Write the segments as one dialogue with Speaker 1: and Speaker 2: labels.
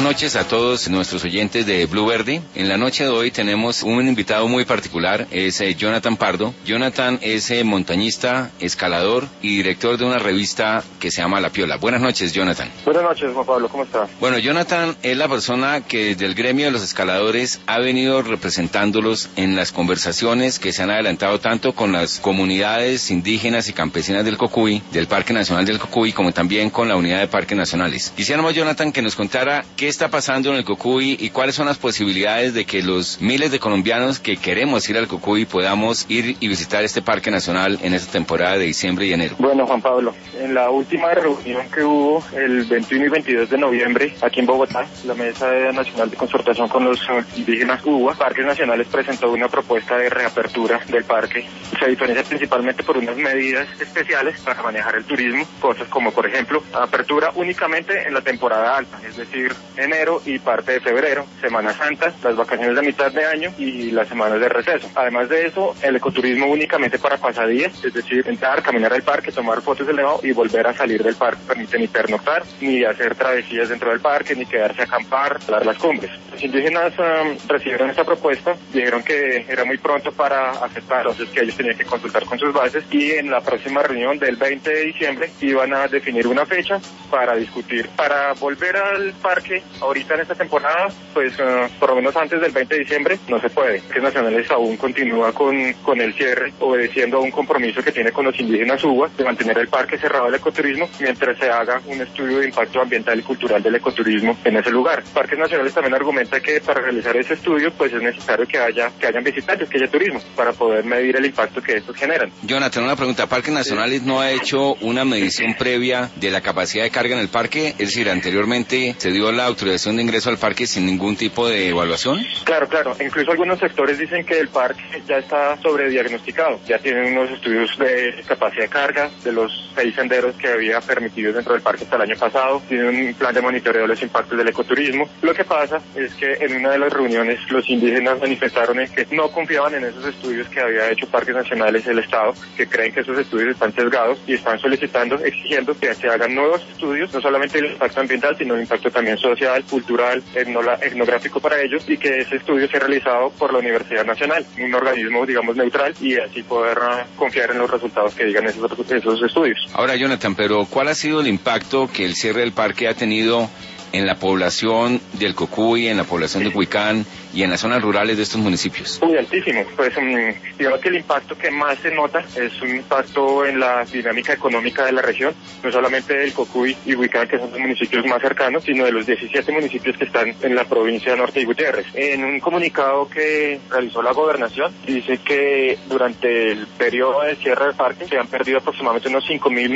Speaker 1: noches a todos nuestros oyentes de Blue Verde. En la noche de hoy tenemos un invitado muy particular, es Jonathan Pardo. Jonathan es montañista, escalador y director de una revista que se llama La Piola. Buenas noches, Jonathan.
Speaker 2: Buenas noches, Juan Pablo, ¿cómo está?
Speaker 1: Bueno, Jonathan es la persona que desde el gremio de los escaladores ha venido representándolos en las conversaciones que se han adelantado tanto con las comunidades indígenas y campesinas del Cocuy, del Parque Nacional del Cocuy, como también con la Unidad de Parques Nacionales. Quisiéramos, Jonathan, que nos contara qué está pasando en el Cocuy y cuáles son las posibilidades de que los miles de colombianos que queremos ir al Cocuy podamos ir y visitar este Parque Nacional en esta temporada de diciembre y enero.
Speaker 2: Bueno, Juan Pablo, en la última reunión que hubo el 21 y 22 de noviembre aquí en Bogotá, la Mesa Nacional de Concertación con los Indígenas UBA, Parques Nacionales presentó una propuesta de reapertura del parque. Se diferencia principalmente por unas medidas especiales para manejar el turismo, cosas como, por ejemplo, apertura únicamente en la temporada alta, es decir, enero y parte de febrero, Semana Santa, las vacaciones de mitad de año y las semanas de receso. Además de eso, el ecoturismo únicamente para pasadías, es decir, entrar, caminar al parque, tomar fotos del nevado y volver a salir del parque. Permite ni pernoctar, ni hacer travesías dentro del parque, ni quedarse a acampar, dar las cumbres. Los indígenas recibieron esta propuesta, dijeron que era muy pronto para aceptar, entonces que ellos tenían que consultar con sus bases y en la próxima reunión del 20 de diciembre iban a definir una fecha para discutir. Para volver al parque ahorita en esta temporada, pues por lo menos antes del 20 de diciembre no se puede. Parques Nacionales aún continúa con el cierre, obedeciendo a un compromiso que tiene con los indígenas UBA de mantener el parque cerrado al ecoturismo mientras se haga un estudio de impacto ambiental y cultural del ecoturismo en ese lugar. Parques Nacionales también argumenta que para realizar ese estudio pues es necesario que hayan visitantes, que haya turismo, para poder medir el impacto que estos generan.
Speaker 1: Jonathan, una pregunta. ¿Parques Nacionales no ha hecho una medición previa de la capacidad de carga en el parque? Es decir, anteriormente se dio la autorización de ingreso al parque sin ningún tipo de evaluación.
Speaker 2: Claro. Incluso algunos sectores dicen que el parque ya está sobrediagnosticado. Ya tienen unos estudios de capacidad de carga de los 6 senderos que había permitidos dentro del parque hasta el año pasado. Tienen un plan de monitoreo de los impactos del ecoturismo. Lo que pasa es que en una de las reuniones los indígenas manifestaron que no confiaban en esos estudios que había hecho Parques Nacionales del Estado, que creen que esos estudios están sesgados y están solicitando, exigiendo que se hagan nuevos estudios, no solamente el impacto ambiental, sino el impacto también social, cultural, etnográfico para ellos, y que ese estudio sea realizado por la Universidad Nacional, un organismo, digamos, neutral, y así poder confiar en los resultados que digan esos estudios.
Speaker 1: Ahora, Jonathan, pero ¿cuál ha sido el impacto que el cierre del parque ha tenido en la población del Cocuy, en la población de Huicán y en las zonas rurales de estos municipios?
Speaker 2: Muy altísimo. Pues digamos que el impacto que más se nota es un impacto en la dinámica económica de la región, no solamente del Cocuy y Huicán, que son los municipios más cercanos, sino de los 17 municipios que están en la provincia de Norte y Gutiérrez. En un comunicado que realizó la gobernación, dice que durante el periodo de cierre del parque se han perdido aproximadamente unos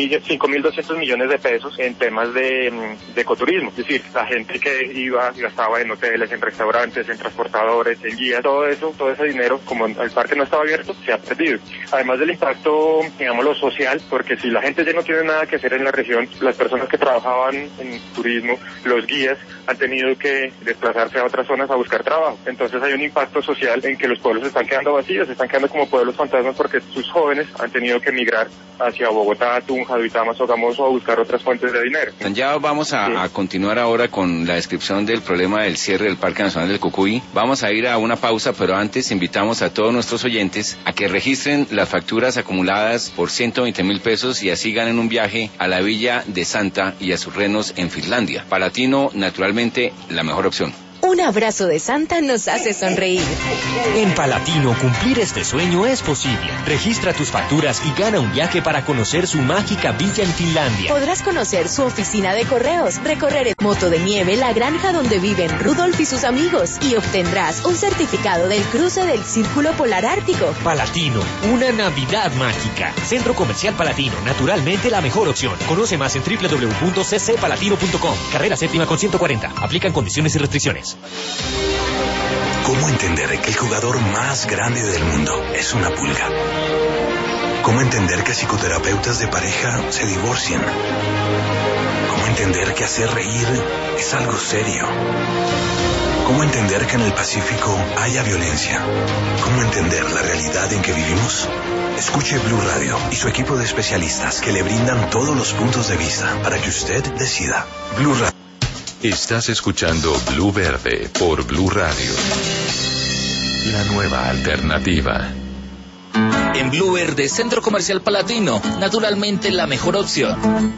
Speaker 2: 5.200 millones de pesos en temas de ecoturismo. Es decir, la gente que iba y gastaba en hoteles, en restaurantes, en transportadores, en guías, todo ese dinero, como el parque no estaba abierto, se ha perdido. Además del impacto, digámoslo, social, porque si la gente ya no tiene nada que hacer en la región, las personas que trabajaban en turismo, los guías, han tenido que desplazarse a otras zonas a buscar trabajo. Entonces hay un impacto social en que los pueblos se están quedando vacíos, se están quedando como pueblos fantasmas porque sus jóvenes han tenido que emigrar hacia Bogotá, Tunja, Duitama, Sogamoso a buscar otras fuentes de dinero.
Speaker 1: Ya vamos a continuar ahora con la descripción del problema del cierre del Parque Nacional del Cocuy. Vamos a ir a una pausa, pero antes invitamos a todos nuestros oyentes a que registren las facturas acumuladas por 120.000 pesos y así ganen un viaje a la Villa de Santa y a sus renos en Finlandia. Palatino, naturalmente, la mejor opción.
Speaker 3: Un abrazo de Santa nos hace sonreír.
Speaker 4: En Palatino, cumplir este sueño es posible. Registra tus facturas y gana un viaje para conocer su mágica villa en Finlandia.
Speaker 3: Podrás conocer su oficina de correos, recorrer en moto de nieve la granja donde viven Rudolf y sus amigos y obtendrás un certificado del cruce del Círculo Polar Ártico.
Speaker 4: Palatino, una Navidad mágica. Centro Comercial Palatino, naturalmente la mejor opción. Conoce más en www.ccpalatino.com. Carrera séptima con 140. Aplican condiciones y restricciones.
Speaker 5: ¿Cómo entender que el jugador más grande del mundo es una pulga? ¿Cómo entender que psicoterapeutas de pareja se divorcian? ¿Cómo entender que hacer reír es algo serio? ¿Cómo entender que en el Pacífico haya violencia? ¿Cómo entender la realidad en que vivimos? Escuche Blue Radio y su equipo de especialistas que le brindan todos los puntos de vista para que usted decida. Blue Radio. Estás escuchando Blue Verde por Blue Radio. La nueva alternativa.
Speaker 6: En Blue Verde, Centro Comercial Palatino, naturalmente la mejor opción.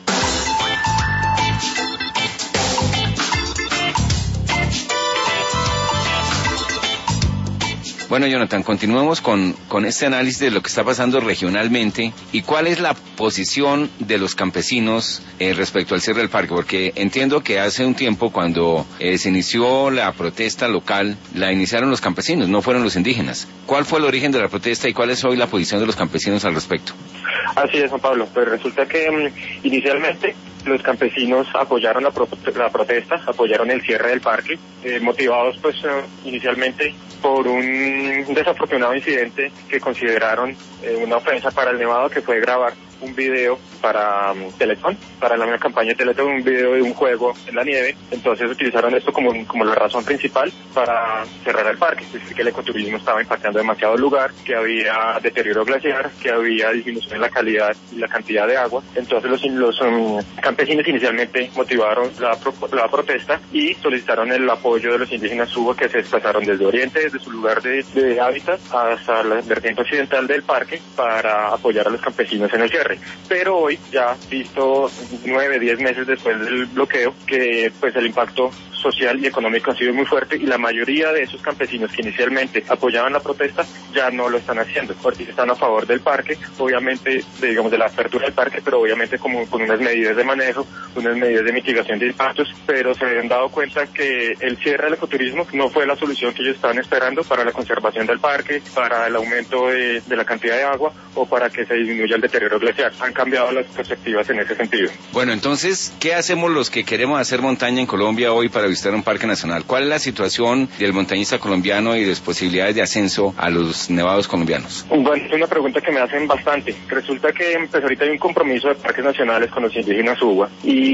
Speaker 1: Bueno, Jonathan, continuemos con este análisis de lo que está pasando regionalmente y cuál es la posición de los campesinos respecto al cierre del parque, porque entiendo que hace un tiempo cuando se inició la protesta local, la iniciaron los campesinos, no fueron los indígenas. ¿Cuál fue el origen de la protesta y cuál es hoy la posición de los campesinos al respecto?
Speaker 2: Así es, Juan Pablo, pues resulta que inicialmente los campesinos apoyaron la protesta, apoyaron el cierre del parque, motivados pues inicialmente por un desafortunado incidente que consideraron una ofensa para el Nevado, que fue grabar un video para Teletón, para la misma campaña de Teletón, un video de un juego en la nieve. Entonces utilizaron esto como la razón principal para cerrar el parque, es decir, que el ecoturismo estaba impactando demasiado el lugar, que había deterioro glaciar, que había disminución en la calidad y la cantidad de agua. Entonces los campesinos inicialmente motivaron la protesta y solicitaron el apoyo de los indígenas Suba, que se desplazaron desde Oriente, desde su lugar de hábitat, hasta la vertiente occidental del parque para apoyar a los campesinos en el cierre. Pero hoy, ya visto 9, 10 meses después del bloqueo, que pues el impacto social y económico ha sido muy fuerte y la mayoría de esos campesinos que inicialmente apoyaban la protesta ya no lo están haciendo, porque están a favor del parque, obviamente, de la apertura del parque, pero obviamente con unas medidas de manejo, unas medidas de mitigación de impactos, pero se han dado cuenta que el cierre del ecoturismo no fue la solución que ellos estaban esperando para la conservación del parque, para el aumento de la cantidad de agua o para que se disminuya el deterioro glaciar. Han cambiado las perspectivas en ese sentido.
Speaker 1: Bueno, entonces, ¿qué hacemos los que queremos hacer montaña en Colombia hoy para visitar un parque nacional? ¿Cuál es la situación del montañista colombiano y de las posibilidades de ascenso a los nevados colombianos?
Speaker 2: Bueno, es una pregunta que me hacen bastante. Resulta que pues ahorita hay un compromiso de parques nacionales con los indígenas Uwa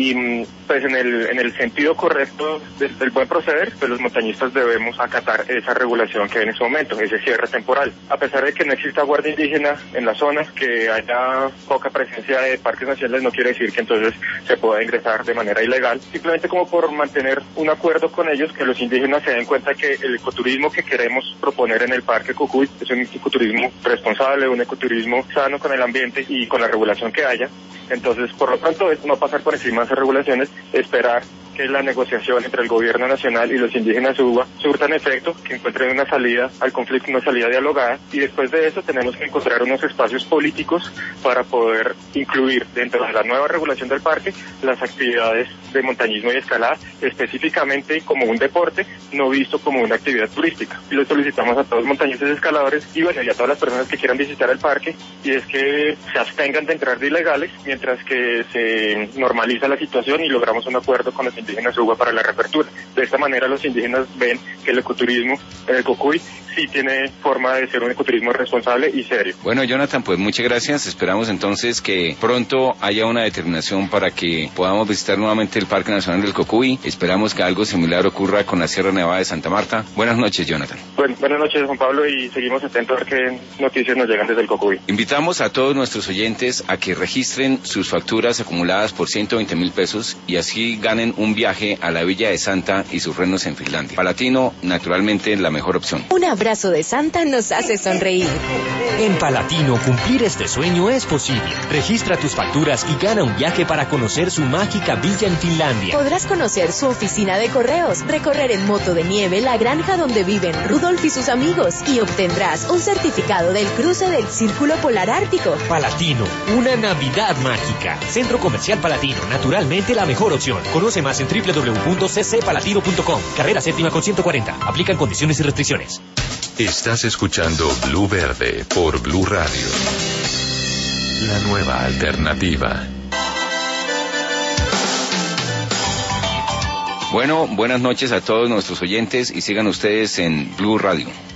Speaker 2: y pues en el sentido correcto del buen proceder, pues los montañistas debemos acatar esa regulación que hay en ese momento, ese cierre temporal. A pesar de que no exista guardia indígena en las zonas, que haya poca presencia de parques nacionales, no quiere decir que entonces se pueda ingresar de manera ilegal, simplemente como por mantener un acuerdo con ellos, que los indígenas se den cuenta que el ecoturismo que queremos proponer en el Parque Cocuy es un ecoturismo responsable, un ecoturismo sano con el ambiente y con la regulación que haya. Entonces, por lo pronto, es no pasar por encima de esas regulaciones, esperar que la negociación entre el gobierno nacional y los indígenas Uwa surtan efecto, que encuentren una salida al conflicto, una salida dialogada, y después de eso tenemos que encontrar unos espacios políticos para poder incluir dentro de la nueva regulación del parque las actividades de montañismo y escalada, específicamente como un deporte, no visto como una actividad turística. Y lo solicitamos a todos los montañistas y escaladores y bueno, y a todas las personas que quieran visitar el parque, y es que se abstengan de entrar de ilegales mientras que se normaliza la situación y logramos un acuerdo con los indígenas Uwa para la reapertura. De esta manera los indígenas ven que el ecoturismo en el Cocuy sí tiene forma de ser un ecoturismo responsable y serio.
Speaker 1: Bueno, Jonathan, pues muchas gracias. Esperamos entonces que pronto haya una determinación para que podamos visitar nuevamente el Parque Nacional del Cocuy. Esperamos que algo similar ocurra con la Sierra Nevada de Santa Marta. Buenas noches, Jonathan.
Speaker 2: Bueno, buenas noches, Juan Pablo, y seguimos atentos a ver qué noticias nos llegan desde el Cocuy.
Speaker 1: Invitamos a todos nuestros oyentes a que registren sus facturas acumuladas por 120.000 pesos y así ganen un viaje a la Villa de Santa y sus reinos en Finlandia. Palatino, naturalmente, la mejor opción.
Speaker 3: Un abrazo de Santa nos hace sonreír.
Speaker 4: En Palatino, cumplir este sueño es posible. Registra tus facturas y gana un viaje para conocer su mágica villa en Finlandia.
Speaker 3: Podrás conocer su oficina de correos, recorrer en moto de nieve la granja donde viven Rudolf y sus amigos y obtendrás un certificado del cruce del Círculo Polar Ártico.
Speaker 4: Palatino, una Navidad mágica. Centro Comercial Palatino, naturalmente la mejor opción. Conoce más en www.ccpalatino.com. Carrera séptima con 140. Aplican condiciones y restricciones.
Speaker 5: Estás escuchando Blue Verde por Blue Radio. La nueva alternativa.
Speaker 1: Bueno, buenas noches a todos nuestros oyentes y sigan ustedes en Blue Radio.